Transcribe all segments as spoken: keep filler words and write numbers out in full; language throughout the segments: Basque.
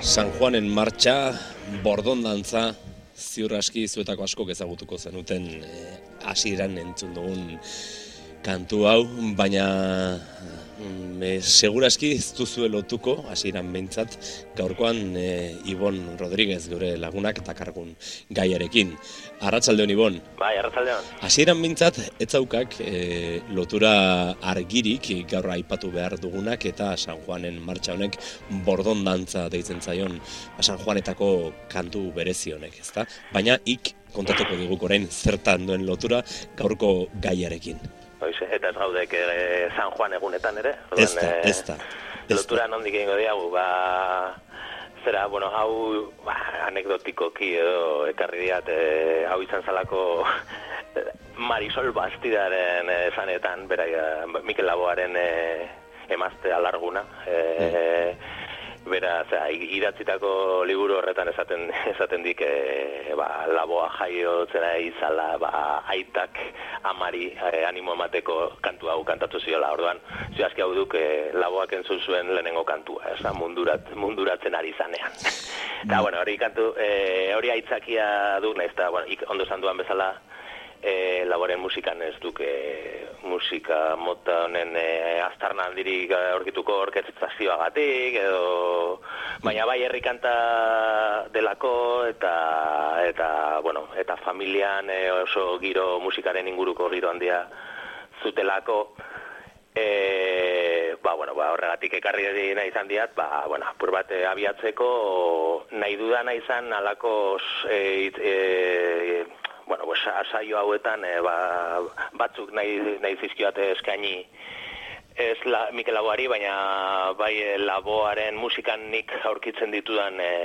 San Juanen martxa, bordondantza, ziur aski zuetako askok ezagutuko zenuten hasieran eh, entzun dugun kantu hau, baina e, seguraski ez duzue lotuko, hasieran behintzat, gaurkoan e, Ibon Rodríguez gure lagunak takargun gaiarekin. Arratsaldeon Ibon. Bai, arratsaldeon. Hasieran behintzat ez zaukak e, lotura argirik gaur aipatu behar dugunak eta San Juanen martxa honek bordondantza deitzen zaion San Juanetako kantu berezi honek, ezta? Baina ik kontatuko diguk orain zertan duen lotura gaurko gaiarekin. Oize, eta ez gaudek e, San Juan egunetan ere? Ez da, ez da. Lotura nondik egingo diagu, ba... Zera, bueno, hau ba, anekdotikoki edo ekarri diat, e, hau izan zalako Marisol Bastidaren esanetan, bera, Mikel Laboaren e, emazte alarguna. E, mm. Bera, zera, idatzitako liburu horretan esaten esaten dik, e, ba, Laboa jaiotzena izala, ba, aitak amari e, animo emateko kantu hau kantatu ziola. Orduan, zio aski hau duk e, Laboak entzun zuen lehenengo kantua, esa, mundurat, munduratzen ari zanean. Eta, bueno, hori kantu, e, hori aitzakia du, nahiz, eta, bueno, ik, ondo esan duan bezala, E, Laboren musikan ez duke musika mota honen e, aztarna handirik aurkituko orkestrazioagatik edo baina bai herri kanta delako eta eta bueno, eta familian e, oso giro musikaren inguruko giro handia zutelako. E, ba, bueno, ba, horregatik ekarri nahi izan diat, ba, bueno, apur bat e, abiatzeko nahi dudana izan alako e, e, bueno, pues, asaio hauetan e, ba, batzuk nahi, nahi zizkioate eskaini ez la, Mikel Laboari, baina bai e, Laboaren musikan nik aurkitzen ditudan e,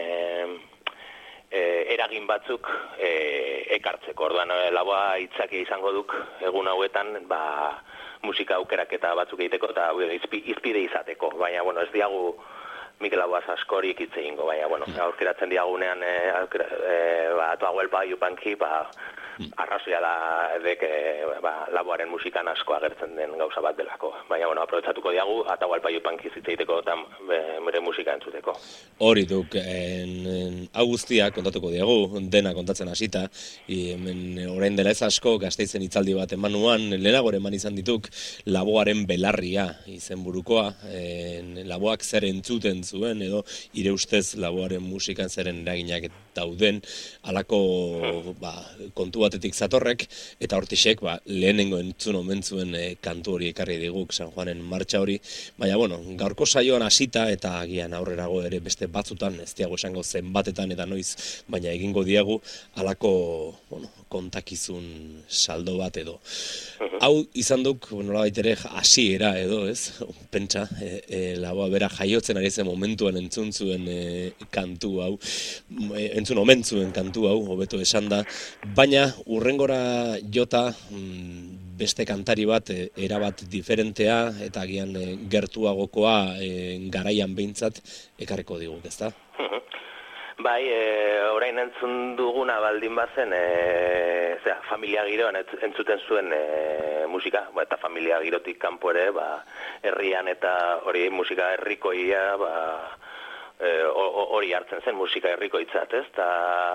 e, eragin batzuk e, ekartzeko. Orduan, e, Laboa hitzaki izango duk egun hauetan, ba, musika aukeraketa batzuk egiteko eta izpide izateko. Baina, bueno, ez diagu Mikel Laboaz askorik hitz egingo, baina, bueno, aurkeratzen diagunean, e, aukera, e, ba, atuaguel pa jupanki, ba, arrazoia da edek e, ba, Laboaren musikan asko agertzen den gauza bat delako. Baina, bueno, aprobetsatuko diagu, atagual pa jupanki zitzeiteko eta bere musika entzuteko. Hori duk, en, en, hau guztia kontatuko diagu, dena kontatzen hasita, hemen orain dela ez asko, Gasteizen hitzaldi bat emanuan, lehenago eman izan dituk, Laboaren belarria izenburukoa, en, Laboak zer entzuten zuen, edo ire ustez Laboaren musikan zeren eraginak dauden, halako ba, kontu batetik zatorrek, eta hortixek ba, lehenengo entzun omen zuen e, kantu hori ekarri diguk San Juanen martxa hori, baina bueno, gaurko saioan hasita eta agian aurrerago ere beste batzutan, ez diago esango zenbatetan eta noiz, baina egingo diagu halako bueno, kontakizun saldo bat edo. Hau izan duk, nolabait ere hasiera edo, ez? Pentsa, e, e, Laboa bera jaiotzen ari zen momentuan entzun zuen e, kantu hau, e, entzun omen zuen kantu hau, hobeto esan da, baina urrengora jota mm, beste kantari bat e, erabat diferentea eta agian e, gertuagokoa e, garaian behintzat ekarriko diguk, ezta? Bai, e, orain entzun duguna baldin bazen, e, zera, familia giroan entzuten zuen e, musika, ba, eta familia girotik kanpo ere, ba, herrian eta hori musika herrikoia, ba, hori e, hartzen zen musika herrikoitzat, ez? Ta,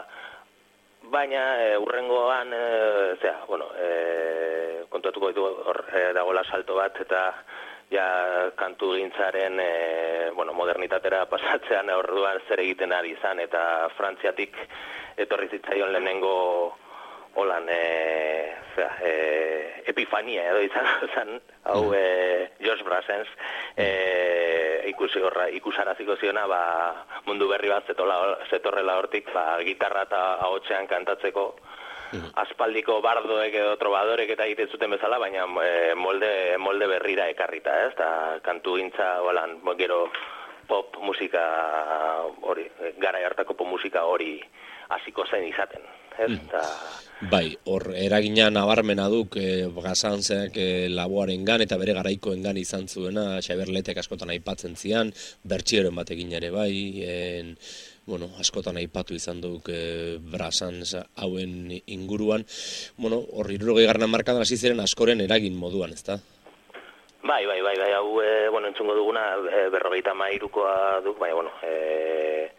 baina e, urrengoan, e, zera, bueno, e, kontuatuko ditu hor e, dagoela salto bat, eta ja kantu gintzaren e, bueno, modernitatera pasatzean orduan zer egiten ari izan, eta Frantziatik etorri zitzaion lehenengo holan e, zera, e, epifania edo izan zen, hau e, George Brassens e, ikusi horra, ikusaraziko ziona ba, mundu berri bat zetola, zetorrela hortik ba, gitarra eta ahotsean kantatzeko aspaldiko bardoek edo trobadorek eta egiten zuten bezala, baina e, molde, molde berrira ekarrita, ez? Ta kantu gintza, holan, gero pop musika hori, garai hartako pop musika hori hasiko zen izaten, ez? Mm. Ta... Bai, hor eragina nabarmena duk e, Brassensek e, Laboarengan eta bere garaikoengan izan zuena, Xabier Letek askotan aipatzen zian, bertsioren batekin ere bai, en, bueno, askotan aipatu izan duk e, Brassens hauen inguruan, bueno, hor hirurogeigarren hamarkadan hasi ziren askoren eragin moduan, ezta? Bai, bai, bai, bai, hau, e, bueno, entzungo duguna, e, berrogeita hamairukoa duk, baina, bueno, e,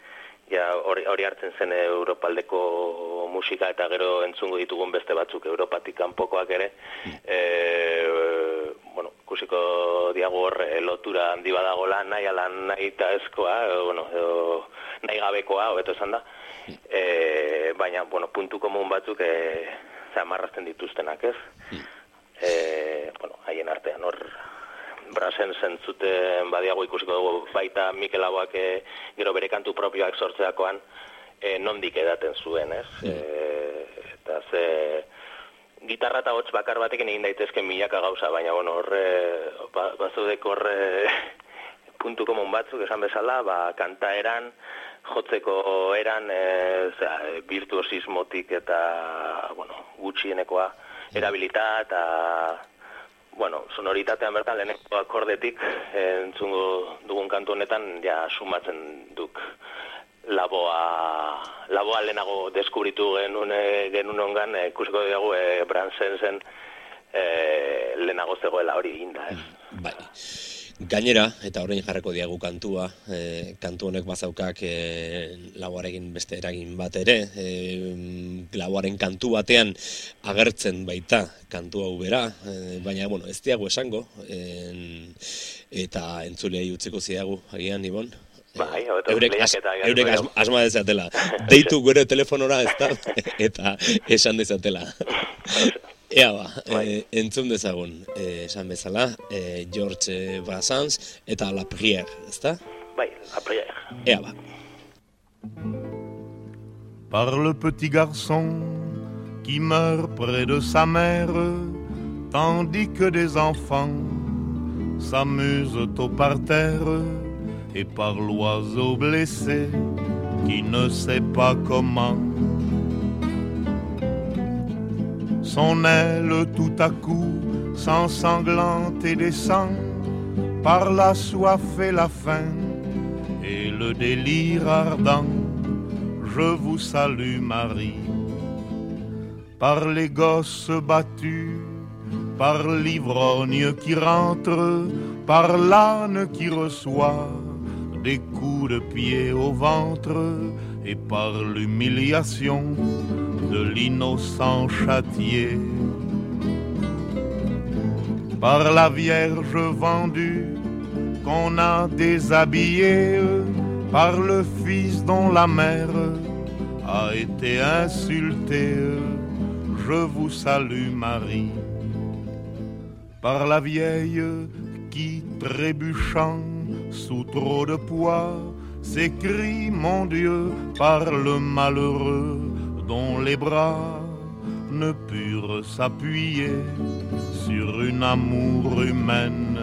ja hori, hori hartzen zen Europaldeko musika eta gero entzungo ditugun beste batzuk Europatik kanpokoak ere, e, bueno, ikusiko diago hor lotura handi badagola, nahi ala nahi eta ezkoa, bueno, edo, nahi gabekoa, hobeto esan da, e, baina, bueno, puntu komun batzuk e, amarrazten dituztenak, ez? E, bueno, haien artean hor brasen zentzuten badiago ikusiko dugu baita Mikel Laboak e, gero bere kantu propioak sortzeakoan e, nondik edaten zuen, ez? Mm. E, eta ze gitarra eta hots bakar batekin egin daitezke milaka gauza, baina bueno, horre ba, bazudeko horre puntu komun batzuk esan bezala, ba, kantaeran, jotzeko eran, e, zera, virtuosismotik eta bueno, gutxienekoa erabilita eta bueno, sonoritatean bertan leheneko akordetik entzungo dugun kantu honetan ja sumatzen duk laboa laboa lehenago deskubritu genuen genuen ongan ikusiko dugu e, Brasensen e, lehenago zegoela hori eginda, ez? Bai. Gainera, eta orain jarreko diagu kantua, e, kantu honek bazaukak e, laboarekin beste eragin bat ere, e, laboaren kantu batean agertzen baita kantu hau bera, e, baina, bueno, ez diagu esango, e, eta entzulei utziko ziagu, agian, Ibon? Bai, eurek as, eurek as, asma dezatela. Deitu gure telefonora, ez da, eta esan dezatela. Ea ba, e, entzun dezagun, e, esan bezala, e, George Brassens eta La Prière, ez da? Bai, La Prière. Ea ba. Par le petit garçon qui meurt près de sa mère, tandis que des enfants s'amusent au parterre, et par l'oiseau blessé qui ne sait pas comment son aile tout à coup s'ensanglante et descend par la soif et la faim et le délire ardent. Je vous salue Marie. Par les gosses battus, par l'ivrogne qui rentre, par l'âne qui reçoit des coups de pied au ventre, et par l'humiliation de l'innocent châtié. Par la Vierge vendue qu'on a déshabillée, par le Fils dont la mère a été insultée, je vous salue Marie. Par la vieille qui, trébuchant sous trop de poids, s'écrie, mon Dieu, par le malheureux dont les bras ne purent s'appuyer sur une amour humaine.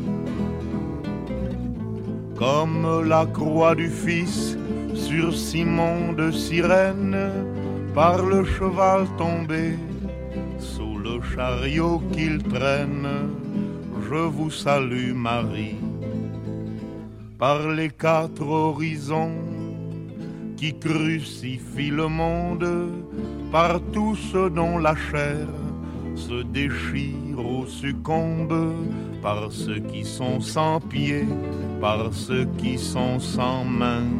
Comme la croix du Fils sur Simon de Cyrène, par le cheval tombé sous le chariot qu'il traîne, je vous salue Marie. Par les quatre horizons qui crucifient le monde, par tous ceux dont la chair se déchire ou succombe, par ceux qui sont sans pieds, par ceux qui sont sans mains,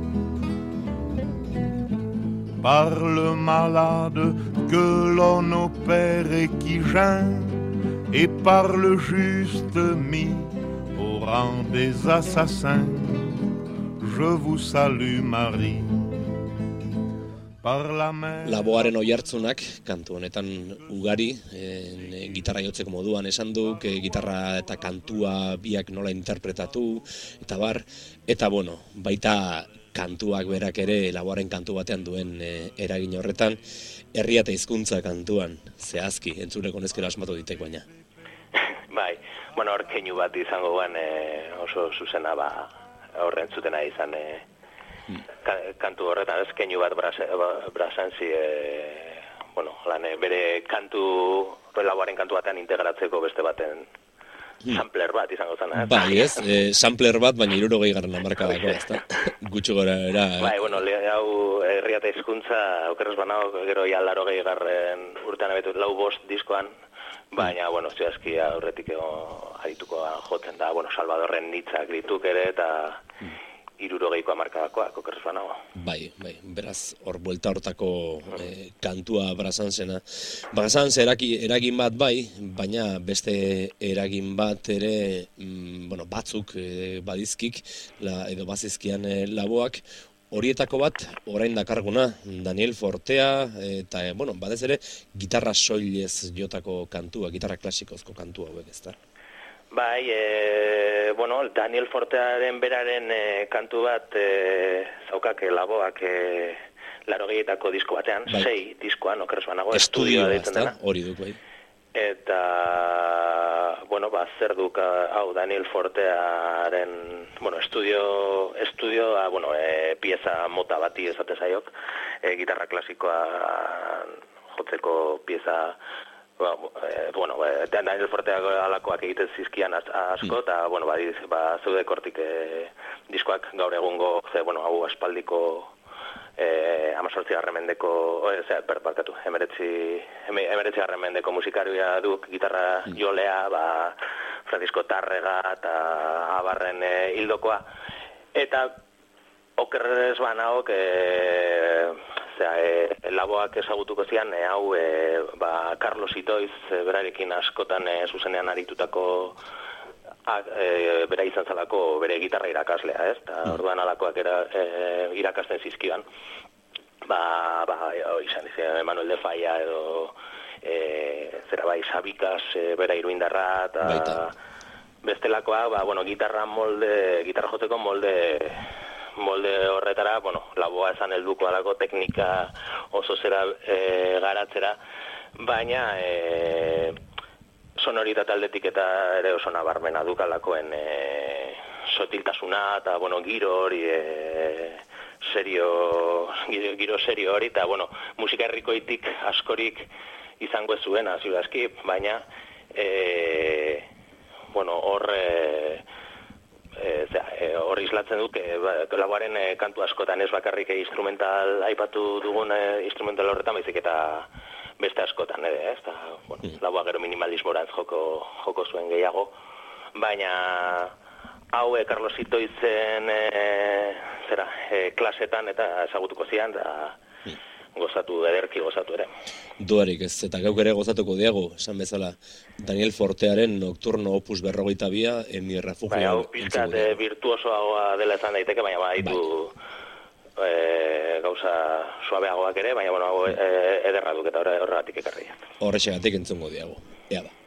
par le malade que l'on opère et qui geint, et par le juste mis au rang des assassins, je vous salue Marie. Laboaren oihartzunak kantu honetan ugari, e, gitarra jotzeko moduan esan duk, e, gitarra eta kantua biak nola interpretatu, eta bar, eta bueno, baita kantuak berak ere Laboaren kantu batean duen e, eragin horretan, herria eta hizkuntza kantuan, zehazki, entzuleko nezkero asmatu ditek baina. Bai, bueno, hor keinu bat izango guan e, oso zuzena ba, horren zutena izan e, hmm. ka, kantu horretan, ez keinu bat Brasensi, e, bueno, lan, e, bere kantu, Laboaren kantu batean integratzeko beste baten hmm. sampler bat izango zen. Eh? Bai, ez, e, sampler bat, baina hirurogei garren hamarkadako, ezta? Gutxo gora era. Bai, bueno, le, hau herria eta hizkuntza, okerrez banao, gero ja larogei garren urtean abetu lau bost diskoan, baina, bueno, zehazki aurretik arituko jotzen da, bueno, Salvadorren hitzak dituk ere, eta hirurogeiko hamarkadakoak, okerrez banago. Bai, bai, beraz, hor buelta hortako eh, kantua Brazansena. Brazans eraki, eragin bat bai, baina beste eragin bat ere, mm, bueno, batzuk eh, badizkik, la, edo bazizkian eh, laboak, horietako bat, orain dakarguna, Daniel Fortea, eta, eh, bueno, batez ere, gitarra soilez jotako kantua, gitarra klasikozko kantua hauek, ezta? Bai, e, bueno, Daniel Fortearen beraren e, kantu bat e, zaukak e, laboak e, laro gehietako disko batean, bai. sei diskoan, okerrez banago, estudioa deitzen dena. Hori duk, bai. Eta, bueno, ba, zer duk, hau, Daniel Fortearen, bueno, estudio, estudioa, bueno, e, pieza mota bati esate zaiok, e, gitarra klasikoa jotzeko pieza. Ba, eh, bueno, eh, Daniel Forteak alakoak egiten zizkian asko, eta, mm. bueno, ba, ba, zeude kortik eh, diskoak gaur egungo, ze, bueno, hau aspaldiko eh, amazortzi garremendeko, eh, zera, berparkatu, emeretzi, emeretzi garremendeko musikarioa duk, gitarra mm. jolea, ba, Francisco Tárrega eta abarren eh, hildokoa, eta okerrez banaok, eh, Osea, e, laboak ezagutuko zian, e, hau, e, ba, Carlos Itoiz, e, berarekin askotan e, zuzenean aritutako, a, e, bera izan zalako bere gitarra irakaslea, ez? Eta orduan alakoak era, e, irakasten zizkidan. Ba, ba, o, izan izan, Manuel de Falla edo, e, zera bai, Sabikas, e, bera iruindarra, eta bestelakoa, ba, bueno, gitarra molde, gitarra joteko molde, molde horretara, bueno, laboa esan helduko alako teknika oso zera e, garatzera, baina e, sonoritate aldetik eta ere oso nabarmena dukalakoen e, sotiltasuna eta, bueno, giro hori, e, serio, giro, giro serio hori, eta, bueno, musika herrikoitik askorik izango ez zuen, ziurazki, baina, e, bueno, hor... E, hor e, islatzen dut, e, laboaren e, kantu askotan ez bakarrik e, instrumental aipatu dugun e, instrumental horretan, baizik eta beste askotan ere, ez? Ta, bueno, mm. Laboa gero minimalismorantz joko, joko zuen gehiago, baina hau e, Carlos Itoizen e, zera, e, klasetan eta ezagutuko zian, da mm. gozatu, ederki gozatu ere. Duarik ez, eta gauk ere gozatuko diago, esan bezala, Daniel Fortearen Nocturno Opus berrogeita bia, en mi refugio. Baina, hau pizkat e, virtuosoagoa dela esan daiteke, baina baditu bai. e, gauza suabeagoak ere, baina, bueno, hau e, ederra duk eta horregatik ekarria. Horrexegatik entzungo diago, ea da.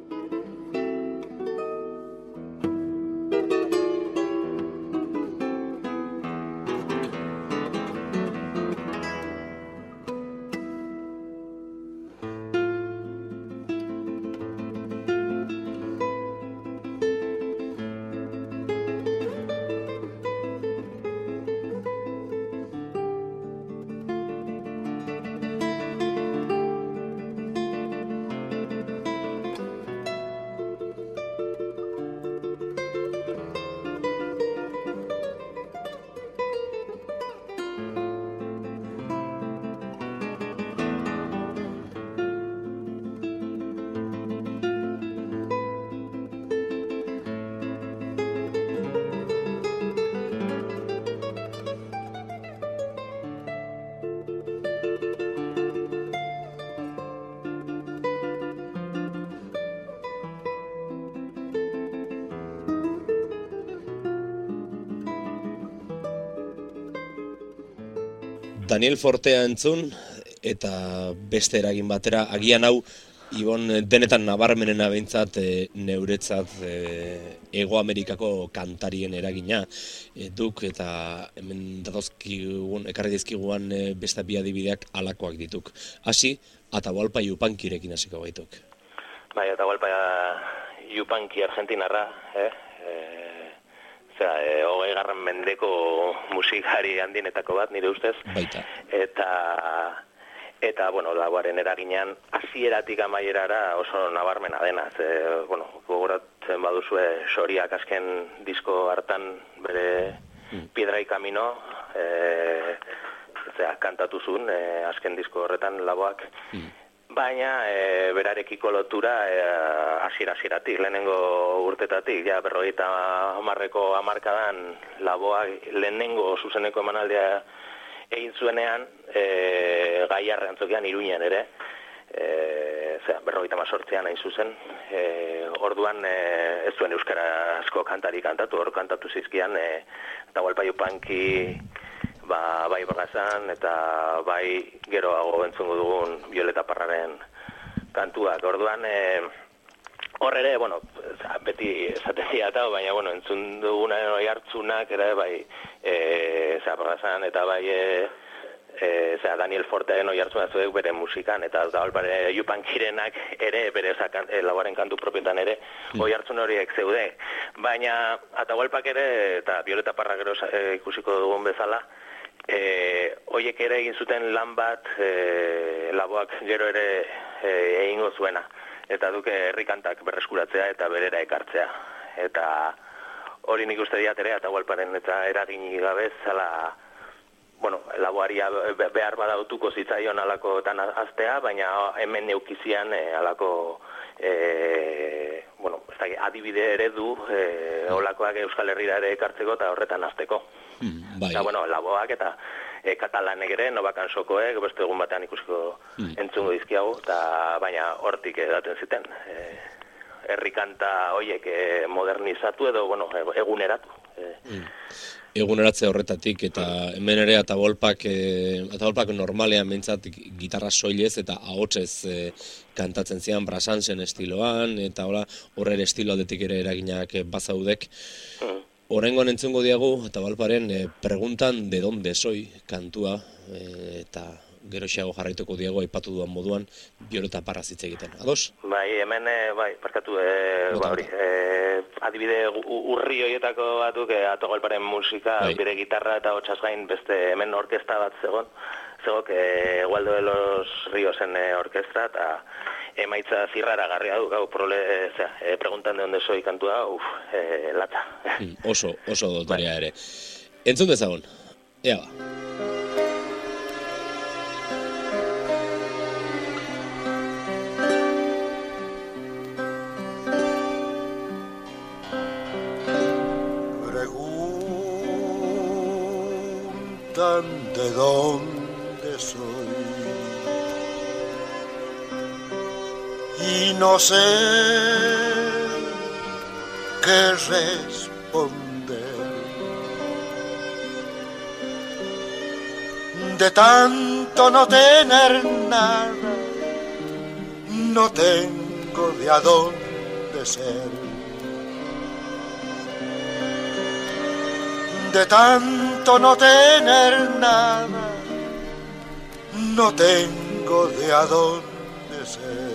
Daniel Fortea entzun, eta beste eragin batera, agian hau, Ibon, denetan nabarmenena behintzat, e, neuretzat e, Ego Amerikako kantarien eragina e, duk, eta hemen datozkigun, ekarri dizkiguan e, beste bi adibideak alakoak dituk. Hasi, Atahualpa Yupankirekin hasiko baituk. Bai, Atahualpa Yupanki argentinarra, eh? Osea, e, hogei garren mendeko musikari handinetako bat, nire ustez. Baita. Eta, eta bueno, laboaren eraginean, hasieratik amaierara oso nabarmena dena. Ze, bueno, gogoratzen baduzue Soriak azken disko hartan bere mm. Piedra y Camino, e, zera, kantatu zuen, e, azken disko horretan laboak. Mm. baina e, berarekiko lotura hasiera-hasieratik, lehenengo urtetatik, ja berrogeita hamarreko hamarkadan laboak lehenengo zuzeneko emanaldea egin zuenean, e, Gaiarre antzokian Iruñan ere, e, zera, berrogeita hamazortzian hain zuzen, e, orduan e, ez zuen euskarazko kantari kantatu, hor kantatu zizkian, e, Atahualpa Yupanqui, ba, bai Bagazan eta bai geroago entzungo dugun Violeta Parraren kantuak. Orduan, e, hor ere, bueno, beti esaten diatau, baina, bueno, entzun duguna oi hartzunak, ere, bai, e, zera, Bagazan eta bai, e, e, zera, Daniel Fortearen oi hartzuna zuek bere musikan, eta Atahualpa Yupanquirenak ere, bere zakan, e, lauaren kantu propietan ere, mm. oi hartzun horiek zeude. Baina, Atahualpak ere, eta Violeta Parra gero e, ikusiko dugun bezala, E, oiek ere egin zuten lan bat e, laboak gero ere e, egingo zuena, eta duke herrikantak berreskuratzea eta berera ekartzea, eta hori nik uste diat ere Atahualparen eta eraginik gabe zala, bueno, laboaria behar badautuko zitzaion alakotan aztea, baina hemen neukizian e, alako e, bueno, ez da, adibide ere du e, olakoak Euskal Herrira ere ekartzeko eta horretan azteko. Mm, bai. Eta, bueno, laboak eta e, katalanek ere, nobakan sokoek, beste egun batean ikusiko mm. entzungo dizkiago, eta baina hortik edaten ziten. E, herrikanta hoiek e, modernizatu edo, bueno, eguneratu. E. Mm. Eguneratze horretatik, eta hemen ere Atahualpak, e, Atahualpak normalean mentzat gitarra soilez eta ahotsez e, kantatzen zian Brasansen estiloan, eta hola, horre estilo aldetik ere eraginak bazaudek. Mm. Oraingoan entzungo diagu Atahualparen e, preguntan de donde soy kantua, e, eta gero xeago jarraituko diago aipatu duan moduan Violeta Parra hitz egiten. Ados? Bai, hemen e, bai, parkatu e, ba, hori, e, adibide urri horietako batuk e, Atahualparen musika, bai. Bere gitarra eta hotsaz gain beste hemen orkestra bat zegon, zegok e, Waldo de los Riosen e, orkestra, eta emaitza zirrara garria du, gau, prole, e, zera, e, preguntan de onde soy kantua, uf, e, latza. Mm, oso, oso dotorea ere. Entzun dezagun, ea ba. Preguntan de dónde soy y no sé qué responder. De tanto no tener nada, no tengo de a dónde ser. De tanto no tener nada, no tengo de a dónde ser.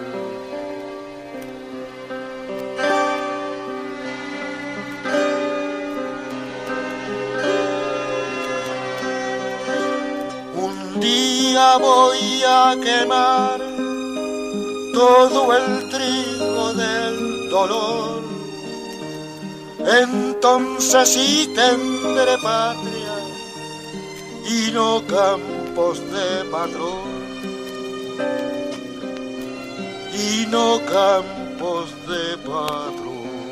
Un día voy a quemar todo el trigo del dolor, entonces sí tendré patria y no campos de patrón, y no campos de patrón.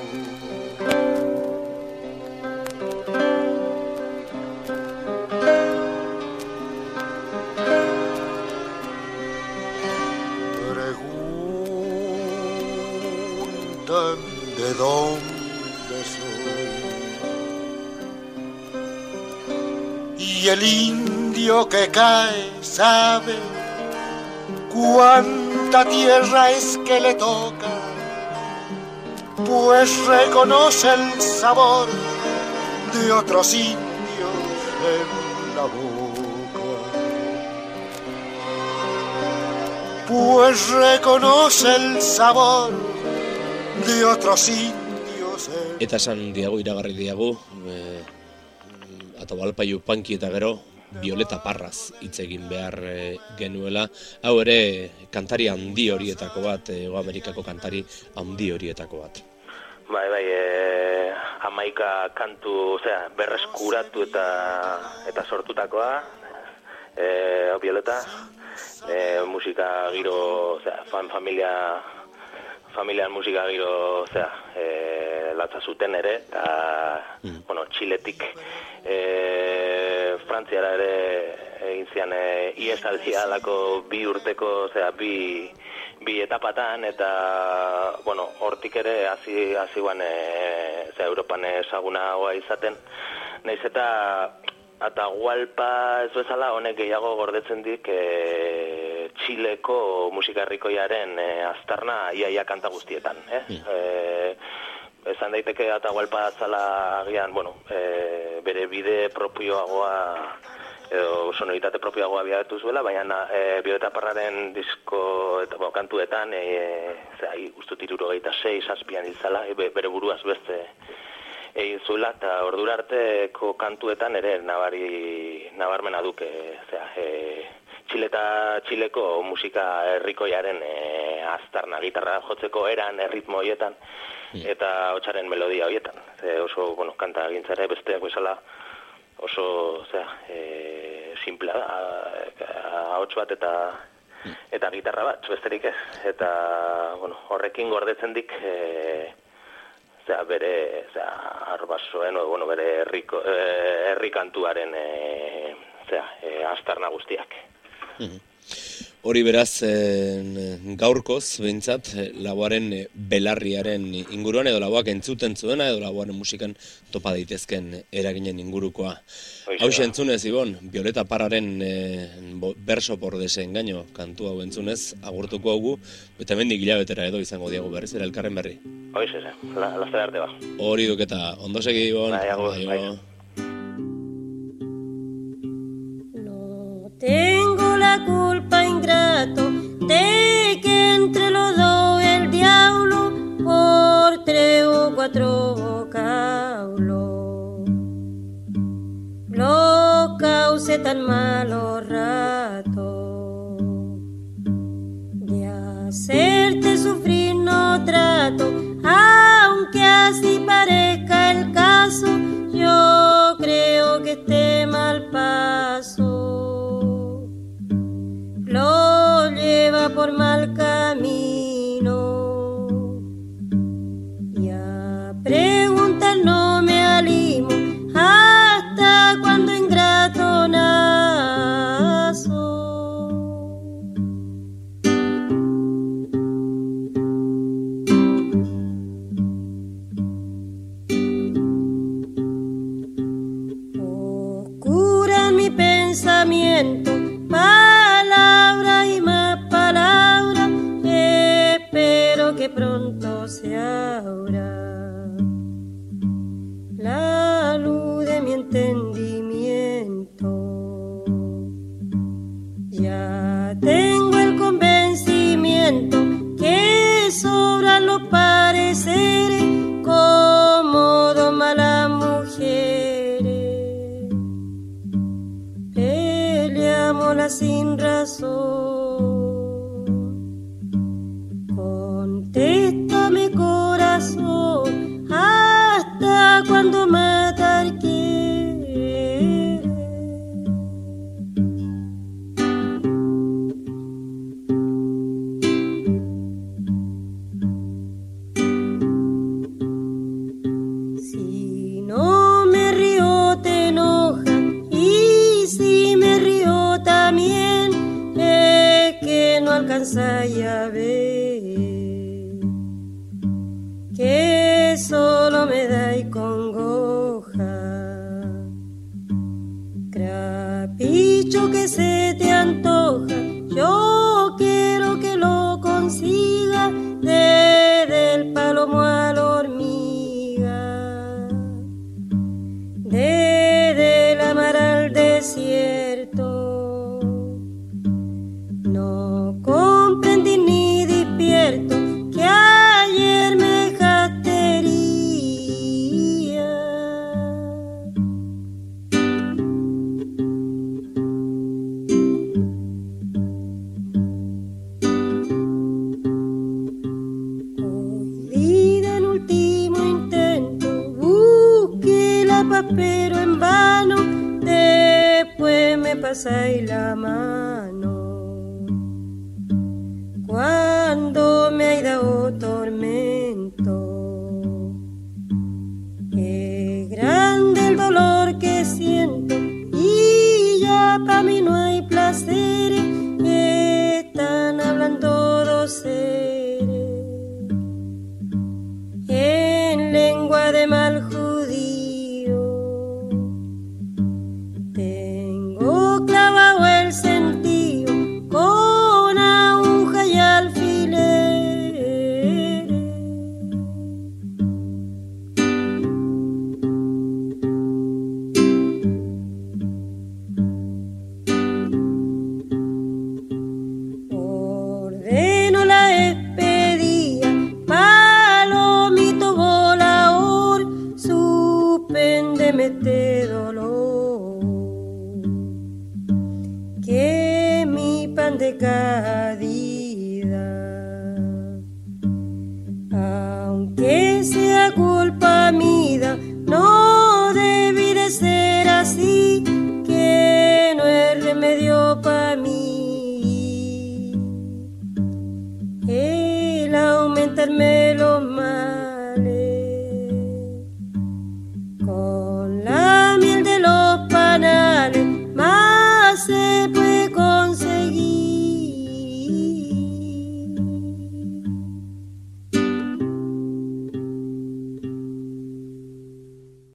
Preguntan de dónde soy y el indio que cae sabe cuánta tierra es que le toca, pues reconoce el sabor de otros indios en la boca, pues reconoce el sabor de otros indios en... Eta esan diagu, iragarri diagu, eh, Atahualpa Yupanqui eta gero Violeta Parraz hitz egin behar e, genuela. Hau ere kantari handi horietako bat, Hego Amerikako kantari handi horietako bat. Bai, bai, e, hamaika kantu, osea, berreskuratu eta eta sortutakoa, e, Violeta, e, musika giro, osea, fan familia familian musika giro, osea, e, latza zuten ere, eta, mm. bueno, Txiletik e, Frantziara ere egin zian e, iesaldia alako bi urteko, osea, bi, bi etapatan, eta, bueno, hortik ere hasi hasi guan, e, osea, Europan ezagunagoa izaten, nahiz eta Atahualpa ez bezala honek gehiago gordetzen dik e, Txileko musikarrikoiaren e, aztarna iaia kanta guztietan. Eh? Mm. E, esan daiteke Atahualpa zala agian, bueno, e, bere bide propioagoa edo sonoritate propioagoa biatu zuela, baina e, Violeta Parraren disko eta bo, kantuetan e, zera, ustut hirurogeita sei zazpian izala, e, bere buruaz beste egin zuela, eta ordura arteko kantuetan ere nabari, nabarmena duke, zera, e, Txile eta Txileko musika herrikoiaren e, aztarna, gitarra jotzeko eran, erritmo horietan, eta hotsaren melodia horietan. Ze oso, bueno, kanta gintzare besteak bezala oso, zera, e, simplea da, ahots bat eta eta gitarra bat, besterik ez. Eta, bueno, horrekin gordetzen dik, e, zera, bere, zera, arbasoen, o, bueno, bere herriko, e, herrikantuaren, e, zera, e, aztarna guztiak. Mm-hmm. Hori beraz, eh, gaurkoz, behintzat, Laboaren belarriaren inguruan, edo Laboak entzuten zuena, edo Laboaren musikan topa daitezken eraginen ingurukoa. Hau entzunez, Ibon, Violeta Parraren eh, berso por desengaño kantu hau entzunez, agurtuko haugu, eta mendik hilabetera edo izango diago berriz, era elkarren berri. Hoiz, eze, la, lastra arte ba. Hori duketa, ondo segi, Ibon. Bai, agur, bai. No tengo la culpa, ingrato, de que entre los dos el diablo por tres o cuatro vocablos lo cause tan malos ratos. De hacerte sufrir no trato, aunque así parezca el caso, yo creo que esté mal paso. Lo lleva por mal camino y a preguntar no me alimo hasta cuando ingrato nazo. Oscura mi pensamiento, palabra y más palabra, espero que pronto se abra la luz de mi entendimiento. Ya tengo el convencimiento que sobran los pareceres como dos malas mujeres. Peleámosla sin razón. Contéstame, corazón, hasta cuando matar quiere. Si no me río te enoja, y si me río también es que no alcanzáis a ver que solo me dais congoja. Capricho que se te antoja, yo quiero que lo consiga desde el palomo a la hormiga, desde la mar al desierto. No comprendí ni despierto que ayer me dejaste hería. Hoy vida en último intento, busqué la paz pero en vano, después me pasáis la mano. para mí no hay placer, están hablando dos seres en lengua de